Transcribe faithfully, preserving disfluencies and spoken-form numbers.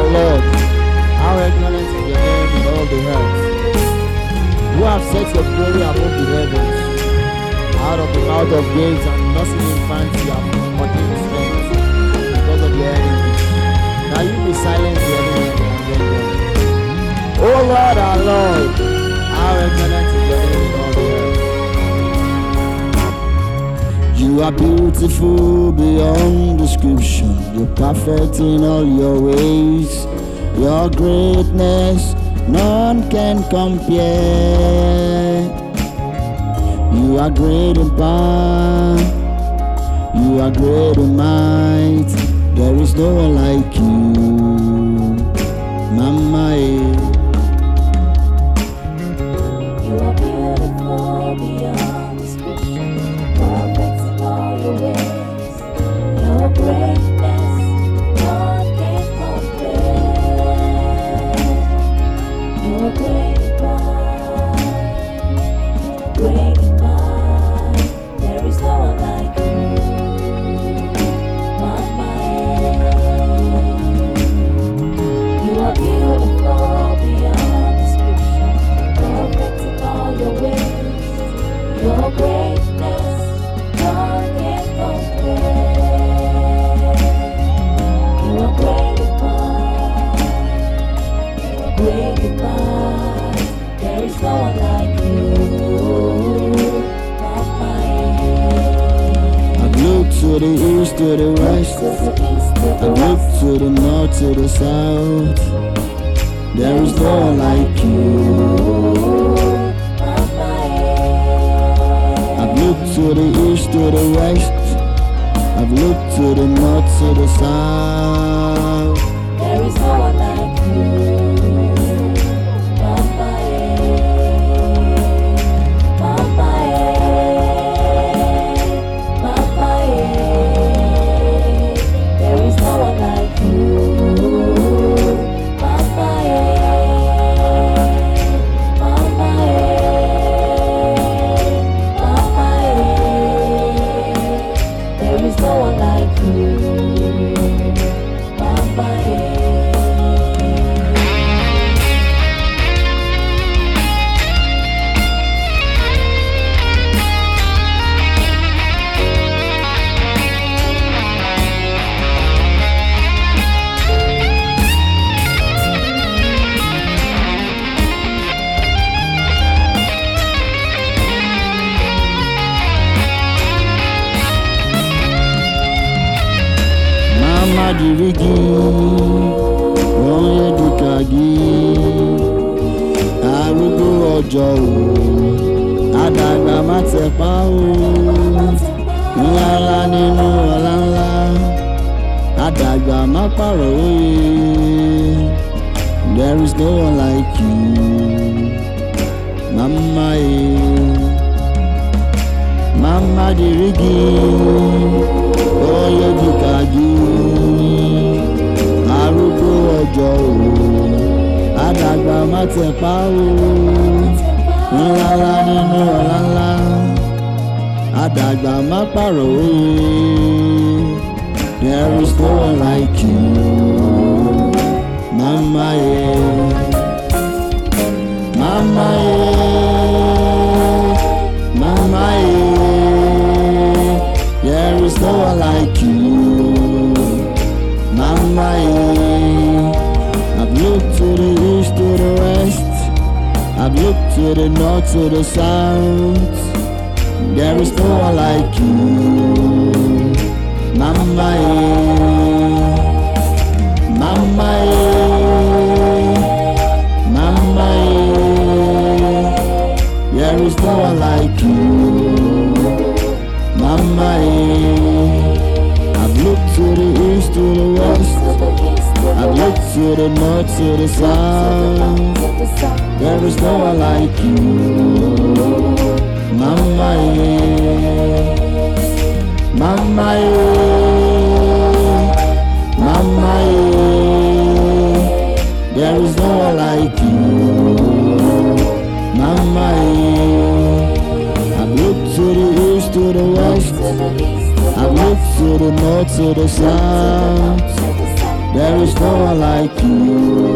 Lord, how excellent is your name in all the earth. You have set your glory above the heavens. Out of the mouth of babes and nursing infants you have ordained strength because of your enemies. Now you be silent the enemy and get them. Oh Lord, our Lord, how excellent is your name in all the earth. You are beautiful beyond description. You're perfect in all your ways. Your greatness none can compare. You are great in power. You are great in might. There is no one like you, Mama. You are beautiful beyond description. Perfect in all your ways. Your greatness none can compare. You are great in power. Great in might. There is no one like you, Mama. You are beautiful beyond description. Perfect in all your ways. Your greatness none can compare. You are great in power. Great in might. There is no one like you, Mama. I've looked to the east, to the west. To the east, to the I've west. looked to the north, to the south. There is no one like you. I've looked to the east, to the west. I've looked to the north, to the south. There is no one like you, Mama. Mama. Mama. There is no one like you, Mama. Mama. Mama. There is no one like you, Mama. Mama dirigi, oye dukagi, arúgbó ọjọ́ o, àdàgbà má tẹ̀pá o, ńlá ńlá nínú ọlá ńlá, àdàgbà má pààrọ̀ òye. There is no one like you, Mama. Mama dirigi, oye dukagi, arúgbó ọjọ́ o, àdàgbà má tẹ̀pá o, ńlá ńlá nínú ọlá ńlá, àdàgbà má pààrọ̀ òye. There is no one like you, Mama. Mama. Mama. There is no one like you, Mama. I've looked to the east, to the west. I've looked to the north, to the south. There is no one like you, Mama. Mama. Mama. There is no one like you, Mama. I've looked to the east, to the west. I've looked to the north, to the south. There is no one like you, Mama. Mama. Mama. There is no one like you, Mama. I've looked to the east, to the west. I've looked to the north, to the south. There is no one like you.